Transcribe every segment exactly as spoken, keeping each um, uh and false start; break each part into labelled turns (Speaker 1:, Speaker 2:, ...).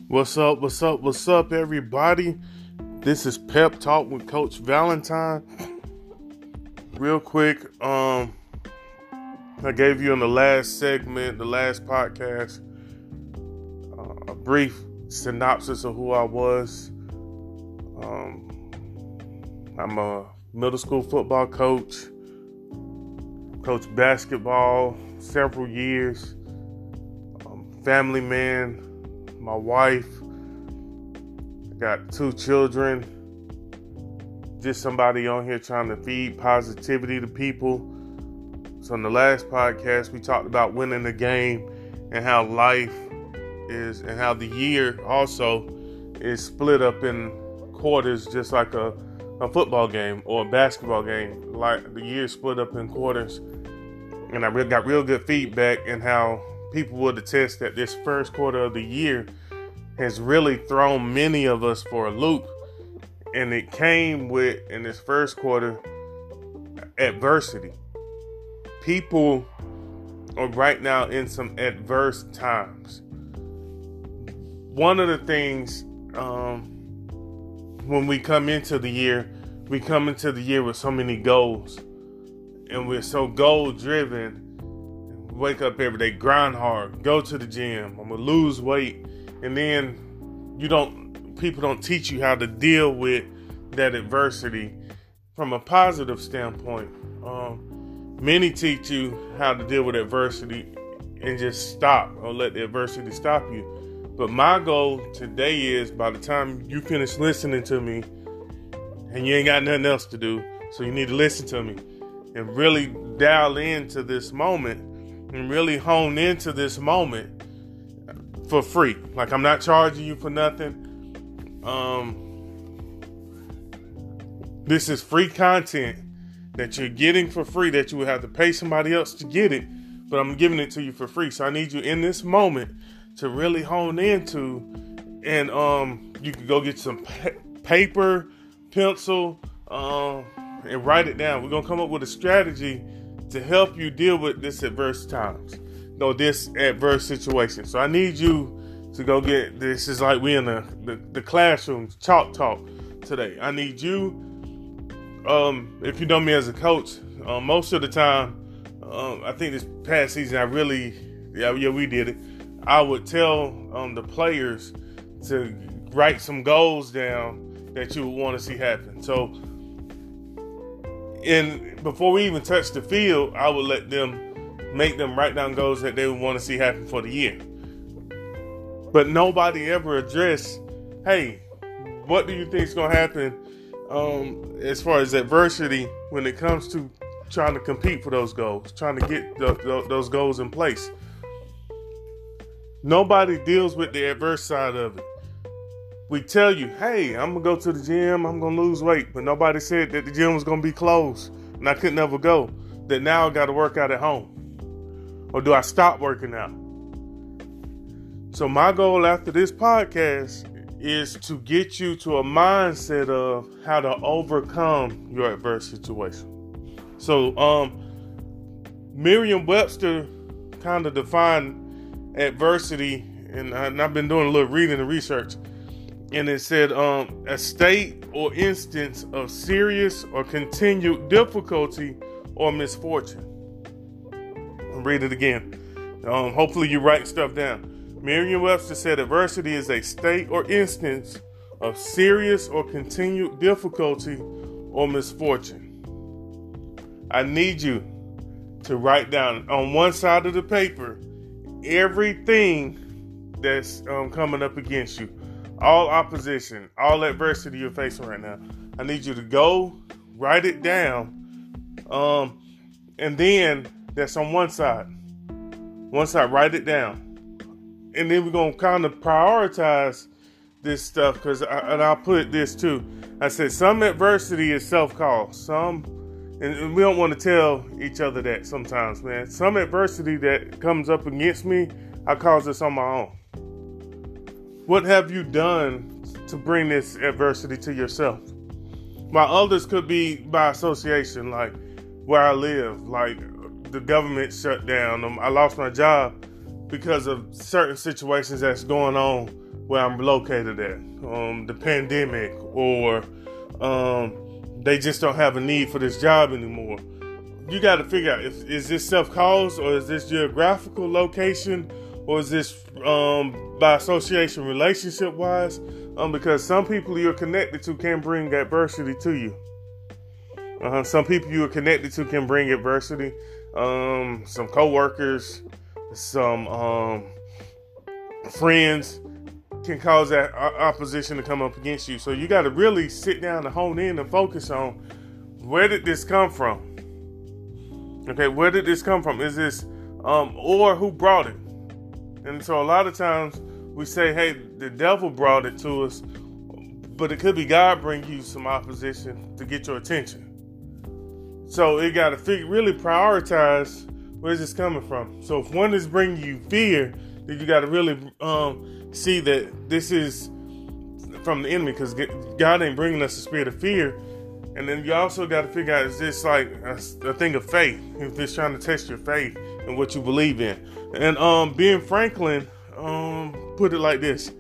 Speaker 1: What's up, what's up, what's up, everybody? This is Pep Talk with Coach Valentine. Real quick, um, I gave you in the last segment, the last podcast, uh, a brief synopsis of who I was. Um, I'm a middle school football coach, coached basketball several years, um, family man. My wife, got two children, just somebody on here trying to feed positivity to people. So in the last podcast, we talked about winning the game and how life is, and how the year also is split up in quarters, just like a, a football game or a basketball game. Like the year split up in quarters. And I really got real good feedback and how people would attest that this first quarter of the year has really thrown many of us for a loop. And it came with, in this first quarter, adversity. People are right now in some adverse times. One of the things, um, when we come into the year, we come into the year with so many goals. And we're so goal driven. Wake up every day, grind hard, go to the gym, I'm gonna lose weight. And then you don't, people don't teach you how to deal with that adversity from a positive standpoint. Um, many teach you how to deal with adversity and just stop or let the adversity stop you. But my goal today is, by the time you finish listening to me and you ain't got nothing else to do, so you need to listen to me and really dial into this moment and really hone into this moment for free. Like, I'm not charging you for nothing. Um, this is free content that you're getting for free, that you would have to pay somebody else to get it, but I'm giving it to you for free. So I need you in this moment to really hone into, and um, you can go get some pa- paper, pencil, um, and write it down. We're gonna come up with a strategy to help you deal with this adverse times, no, this adverse situation. So I need you to go get, this is like we in the, the, the classroom, chalk talk today. I need you, um, if you know me as a coach, uh, most of the time, um, I think this past season, I really, yeah, yeah, we did it. I would tell um, the players to write some goals down that you would want to see happen. So, And before we even touch the field, I would let them make them write down goals that they would want to see happen for the year. But nobody ever addressed, hey, what do you think is going to happen um, as far as adversity when it comes to trying to compete for those goals, trying to get the, the, those goals in place? Nobody deals with the adverse side of it. We tell you, hey, I'm going to go to the gym, I'm going to lose weight. But nobody said that the gym was going to be closed and I couldn't ever go. That now I got to work out at home. Or do I stop working out? So my goal after this podcast is to get you to a mindset of how to overcome your adverse situation. So um, Merriam-Webster kind of defined adversity, and, I, and I've been doing a little reading and research. And it said, um, a state or instance of serious or continued difficulty or misfortune. I'll read it again. Um, hopefully you write stuff down. Merriam-Webster said adversity is a state or instance of serious or continued difficulty or misfortune. I need you to write down on one side of the paper everything that's um, coming up against you. All opposition, all adversity you're facing right now. I need you to go write it down. Um, and then that's on one side. One side, write it down. And then we're going to kind of prioritize this stuff, because, and I'll put this too. I said some adversity is self-caused. Some, and we don't want to tell each other that sometimes, man. Some adversity that comes up against me, I cause this on my own. What have you done to bring this adversity to yourself? While others could be by association, like where I live, like the government shut down. Um, I lost my job because of certain situations that's going on where I'm located at, um, the pandemic, or um, they just don't have a need for this job anymore. You got to figure out, if, is this self-caused, or is this geographical location, or is this um, by association relationship-wise? Um, because some people you're connected to can bring adversity to you. Uh-huh. Some people you are connected to can bring adversity. Um, some coworkers, some um, friends can cause that opposition to come up against you. So you got to really sit down and hone in and focus on, where did this come from? Okay, where did this come from? Is this, um, or who brought it? And so a lot of times we say, hey, the devil brought it to us, but it could be God bring you some opposition to get your attention. So it got to figure, really prioritize, where's this coming from? So if one is bringing you fear, then you got to really um, see that this is from the enemy, because God ain't bringing us a spirit of fear. And then you also got to figure out, is this like a, a thing of faith? If it's trying to test your faith and what you believe in. And um, Ben Franklin um, put it like this: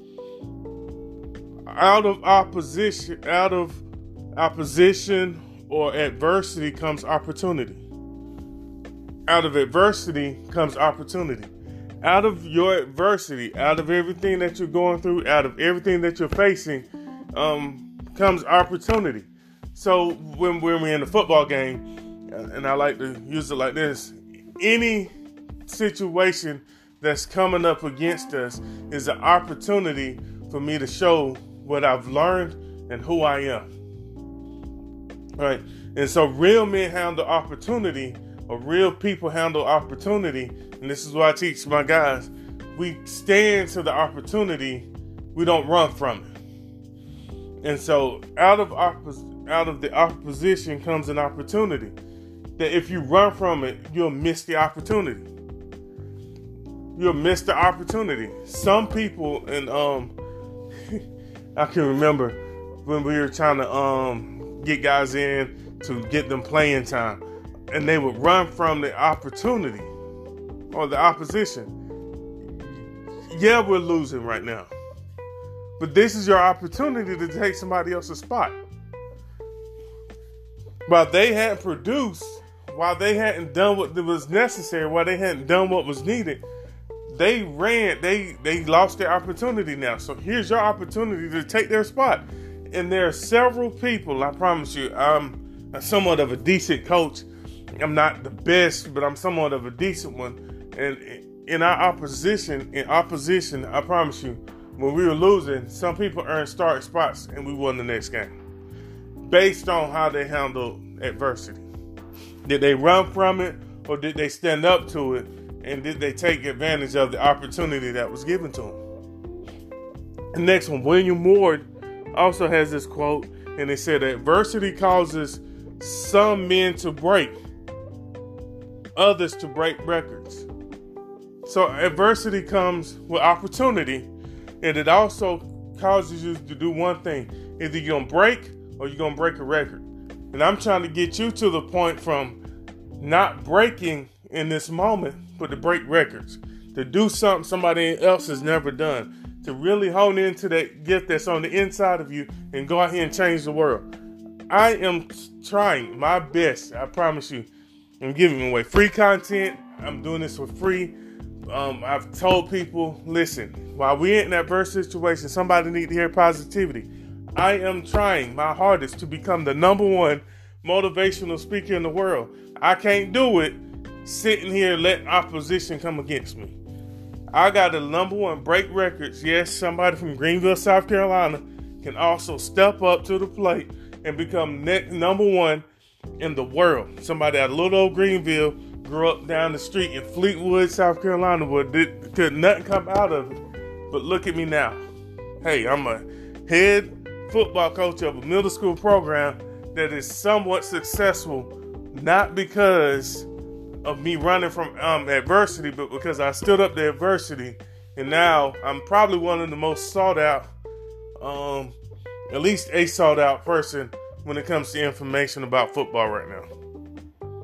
Speaker 1: out of opposition, out of opposition or adversity comes opportunity. Out of adversity comes opportunity. Out of your adversity, out of everything that you're going through, out of everything that you're facing, um, comes opportunity. So when, when we're in a football game, and I like to use it like this, any situation that's coming up against us is an opportunity for me to show what I've learned and who I am. Right? And so real men handle opportunity, or real people handle opportunity. And this is what I teach my guys. We stand to the opportunity. We don't run from it. And so out of oppos- out of the opposition comes an opportunity. That if you run from it, you'll miss the opportunity. You'll miss the opportunity. Some people, and um, I can remember when we were trying to um get guys in to get them playing time, and they would run from the opportunity or the opposition. Yeah, we're losing right now, but this is your opportunity to take somebody else's spot. While they hadn't produced, while they hadn't done what was necessary, while they hadn't done what was needed, they ran, they, they lost their opportunity now. So here's your opportunity to take their spot. And there are several people, I promise you, I'm somewhat of a decent coach. I'm not the best, but I'm somewhat of a decent one. And in our opposition, in opposition, I promise you, when we were losing, some people earned starting spots and we won the next game. Based on how they handled adversity. Did they run from it, or did they stand up to it, and did they take advantage of the opportunity that was given to them? The next one, William Ward also has this quote, and it said, adversity causes some men to break, others to break records. So adversity comes with opportunity, and it also causes you to do one thing. Either you're going to break, or you're going to break a record. And I'm trying to get you to the point from not breaking in this moment, but to break records. To do something somebody else has never done. To really hone into that gift that's on the inside of you and go out here and change the world. I am trying my best. I promise you. I'm giving away free content. I'm doing this for free. Um, I've told people, listen, while we're in that adverse situation, somebody needs to hear positivity. I am trying my hardest to become the number one motivational speaker in the world. I can't do it sitting here letting opposition come against me. I got the number one break records. Yes, somebody from Greenville, South Carolina can also step up to the plate and become next, number one in the world. Somebody out of little old Greenville grew up down the street in Fleetwood, South Carolina, where did, could nothing come out of it. But look at me now. Hey, I'm a head football coach of a middle school program that is somewhat successful, not because of me running from um, adversity, but because I stood up to adversity, and now I'm probably one of the most sought out, um, at least a sought out person when it comes to information about football right now.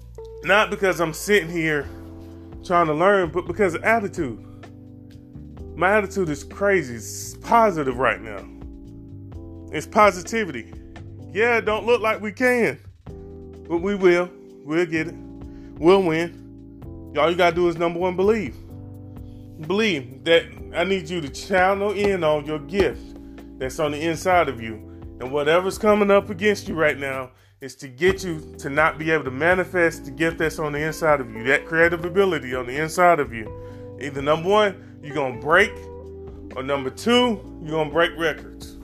Speaker 1: Not because I'm sitting here trying to learn, but because of attitude. My attitude is crazy. It's positive right now. It's positivity. Yeah, it don't look like we can, but we will. We'll get it. We'll win. All you gotta do is, number one, believe. Believe that I need you to channel in on your gift that's on the inside of you. And whatever's coming up against you right now is to get you to not be able to manifest the gift that's on the inside of you, that creative ability on the inside of you. Either number one, you're going to break, or number two, you're going to break records.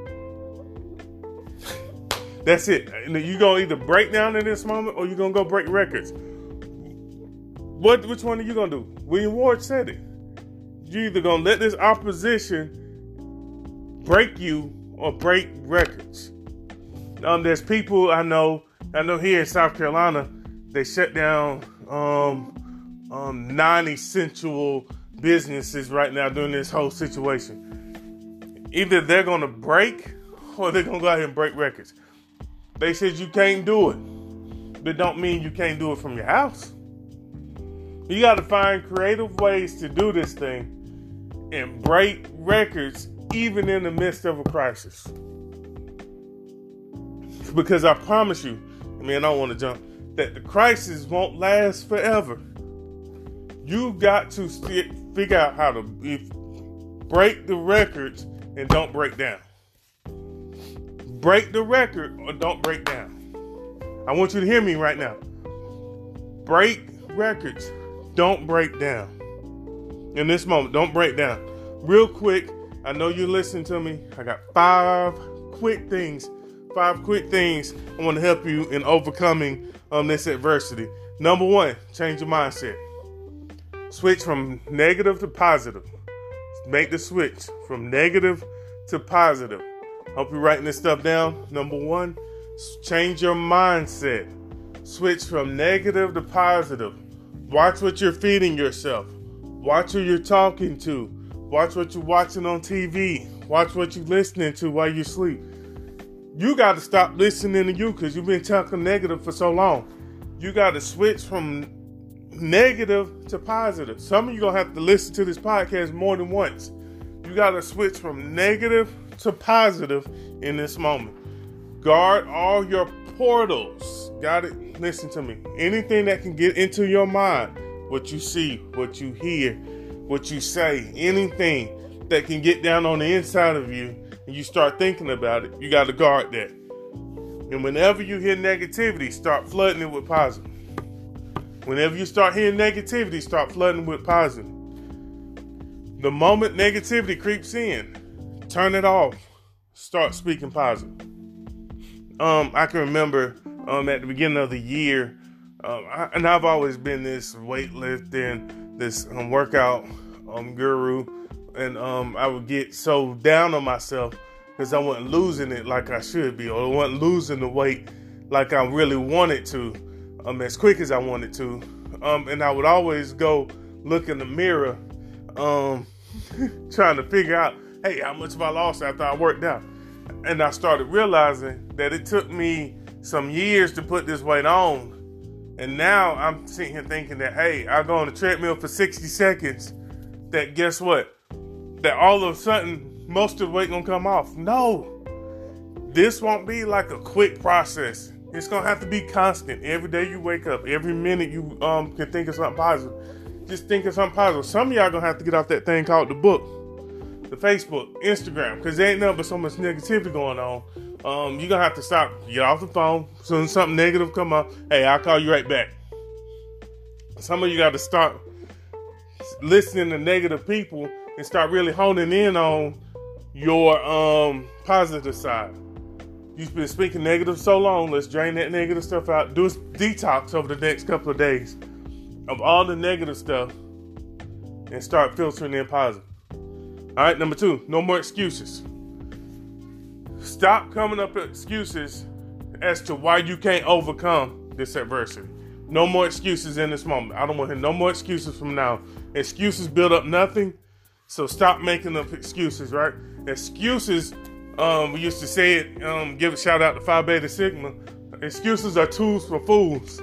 Speaker 1: That's it. You're going to either break down in this moment or you're going to go break records. What? Which one are you going to do? William Ward said it. You're either going to let this opposition break you or break records. Um, there's people I know, I know here in South Carolina, they shut down um, um, non-essential businesses right now during this whole situation. Either they're going to break or they're going to go out here and break records. They said you can't do it, but don't mean you can't do it from your house. You got to find creative ways to do this thing and break records even in the midst of a crisis. Because I promise you, I mean, I don't want to jump, that the crisis won't last forever. You got to st- figure out how to if, break the records and don't break down. Break the record or don't break down. I want you to hear me right now. Break records. Don't break down. In this moment, don't break down. Real quick, I know you're listening to me. I got five quick things. Five quick things I want to help you in overcoming um, this adversity. Number one, change your mindset. Switch from negative to positive. Make the switch from negative to positive. Hope you're writing this stuff down. Number one, change your mindset. Switch from negative to positive. Watch what you're feeding yourself. Watch who you're talking to. Watch what you're watching on T V. Watch what you're listening to while you sleep. You got to stop listening to you because you've been talking negative for so long. You got to switch from negative to positive. Some of you going to have to listen to this podcast more than once. You got to switch from negative to positive in this moment. Guard all your portals. Got it? Listen to me. Anything that can get into your mind, what you see, what you hear, what you say, anything that can get down on the inside of you, and you start thinking about it, you got to guard that. And whenever you hear negativity, start flooding it with positive. Whenever you start hearing negativity, start flooding with positive. The moment negativity creeps in, turn it off. Start speaking positive. Um, I can remember um, at the beginning of the year, um, I, and I've always been this weightlifting, this um, workout um, guru. And um, I would get so down on myself because I wasn't losing it like I should be, or I wasn't losing the weight like I really wanted to, um, as quick as I wanted to. Um, and I would always go look in the mirror, um, trying to figure out, hey, how much have I lost after I worked out? And I started realizing that it took me some years to put this weight on. And now I'm sitting here thinking that, hey, I go on the treadmill for sixty seconds, that guess what? That all of a sudden, most of the weight gonna come off. No. This won't be like a quick process. It's gonna have to be constant. Every day you wake up, every minute you um can think of something positive. Just think of something positive. Some of y'all gonna have to get off that thing called the book, the Facebook, Instagram, because there ain't nothing but so much negativity going on. Um, you're gonna have to stop, get off the phone. As soon as something negative come up, hey, I'll call you right back. Some of you got to start listening to negative people and start really honing in on your um, positive side. You've been speaking negative so long. Let's drain that negative stuff out. Do a detox over the next couple of days of all the negative stuff and start filtering in positive. All right, number two, no more excuses. Stop coming up with excuses as to why you can't overcome this adversity. No more excuses in this moment. I don't want to hear no more excuses from now. Excuses build up nothing. So stop making up excuses, right? Excuses, um, we used to say it, um, give a shout out to Phi Beta Sigma. Excuses are tools for fools.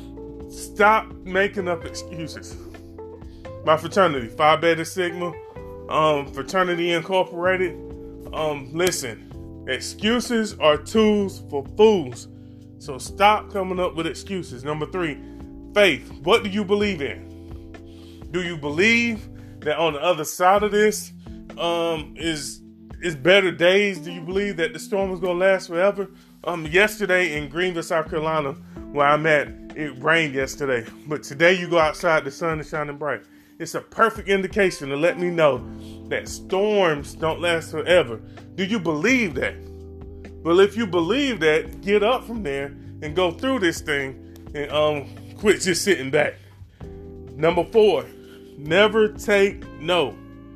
Speaker 1: Stop making up excuses. My fraternity, Phi Beta Sigma, um, Fraternity Incorporated. Um, listen, excuses are tools for fools. So stop coming up with excuses. Number three, faith. What do you believe in? Do you believe that on the other side of this um, is is better days? Do you believe that the storm is going to last forever? Um, yesterday in Greenville, South Carolina, where I'm at, it rained yesterday. But today you go outside, the sun is shining bright. It's a perfect indication to let me know that storms don't last forever. Do you believe that? Well, if you believe that, get up from there and go through this thing and um quit just sitting back. Number four, never take no.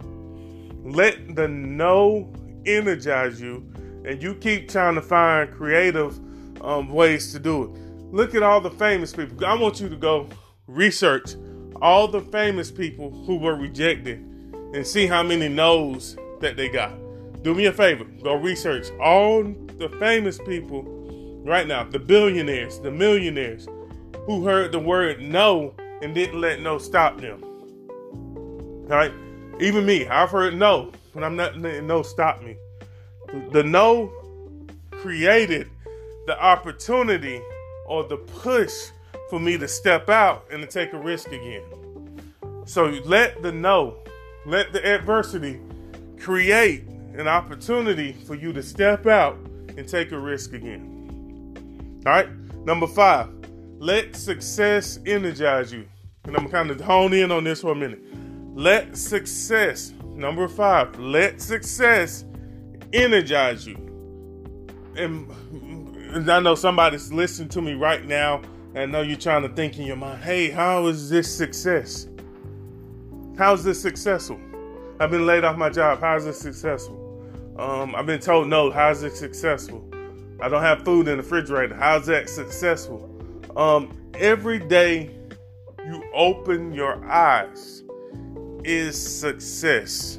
Speaker 1: Let the no energize you, and you keep trying to find creative um, ways to do it. Look at all the famous people. I want you to go research all the famous people who were rejected and see how many no's that they got. Do me a favor. Go research all the famous people right now, the billionaires, the millionaires who heard the word no and didn't let no stop them. All right? Even me, I've heard no, and I'm not letting no stop me. The no created the opportunity or the push for me to step out and to take a risk again. So let the no, let the adversity create an opportunity for you to step out and take a risk again. All right. Number five, let success energize you. And I'm kind of hone in on this for a minute. Let success, number five, let success energize you. And, and I know somebody's listening to me right now. And I know you're trying to think in your mind, hey, how is this success? How is this successful? I've been laid off my job. How is this successful? Um, I've been told no. How is it successful? I don't have food in the refrigerator. How is that successful? Um, every day you open your eyes is success.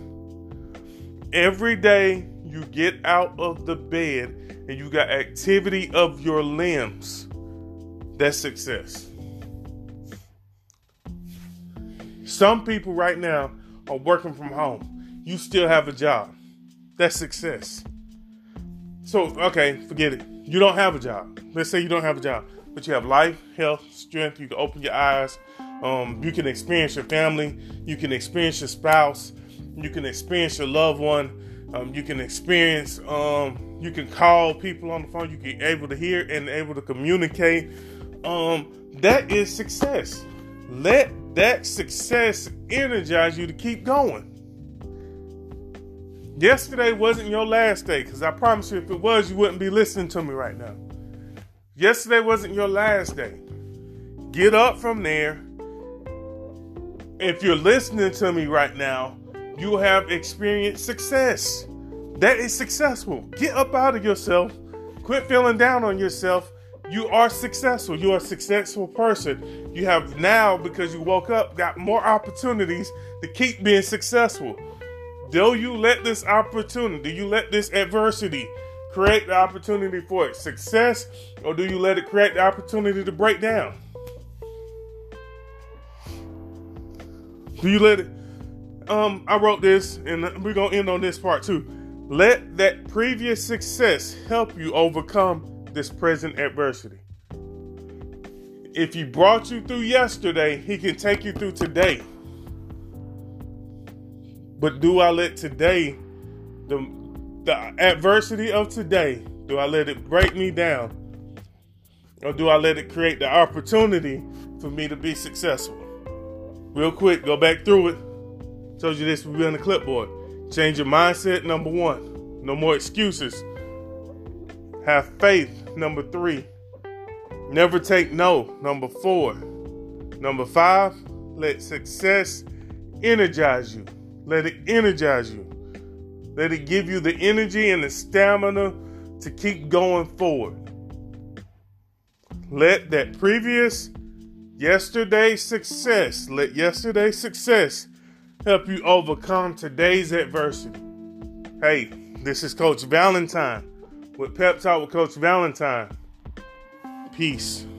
Speaker 1: Every day you get out of the bed and you got activity of your limbs, that's success. Some people right now are working from home. You still have a job. That's success. So, okay, forget it. You don't have a job. Let's say you don't have a job, but you have life, health, strength. You can open your eyes. Um, you can experience your family. You can experience your spouse. You can experience your loved one. Um, you can experience, um, you can call people on the phone. You can be able to hear and able to communicate. Um, that is success. Let that success energize you to keep going. Yesterday wasn't your last day, because I promise you, if it was, you wouldn't be listening to me right now. Yesterday wasn't your last day. Get up from there. If you're listening to me right now, you have experienced success. That is successful. Get up out of yourself. Quit feeling down on yourself. You are successful. You are a successful person. You have now, because you woke up, got more opportunities to keep being successful. Do you let this opportunity, do you let this adversity create the opportunity for success, or do you let it create the opportunity to break down? Do you let it? Um, I wrote this, and we're going to end on this part too. Let that previous success help you overcome this present adversity. If he brought you through yesterday, he can take you through today. But do I let today, the, the adversity of today, do I let it break me down? Or do I let it create the opportunity for me to be successful? Real quick, go back through it. Told you this would be on the clipboard. Change your mindset, number one. No more excuses. Have faith, number three. Never take no, number four. Number five, let success energize you. Let it energize you. Let it give you the energy and the stamina to keep going forward. Let that previous yesterday's success, let yesterday's success help you overcome today's adversity. Hey, this is Coach Valentine with Pep Talk with Coach Valentine. Peace.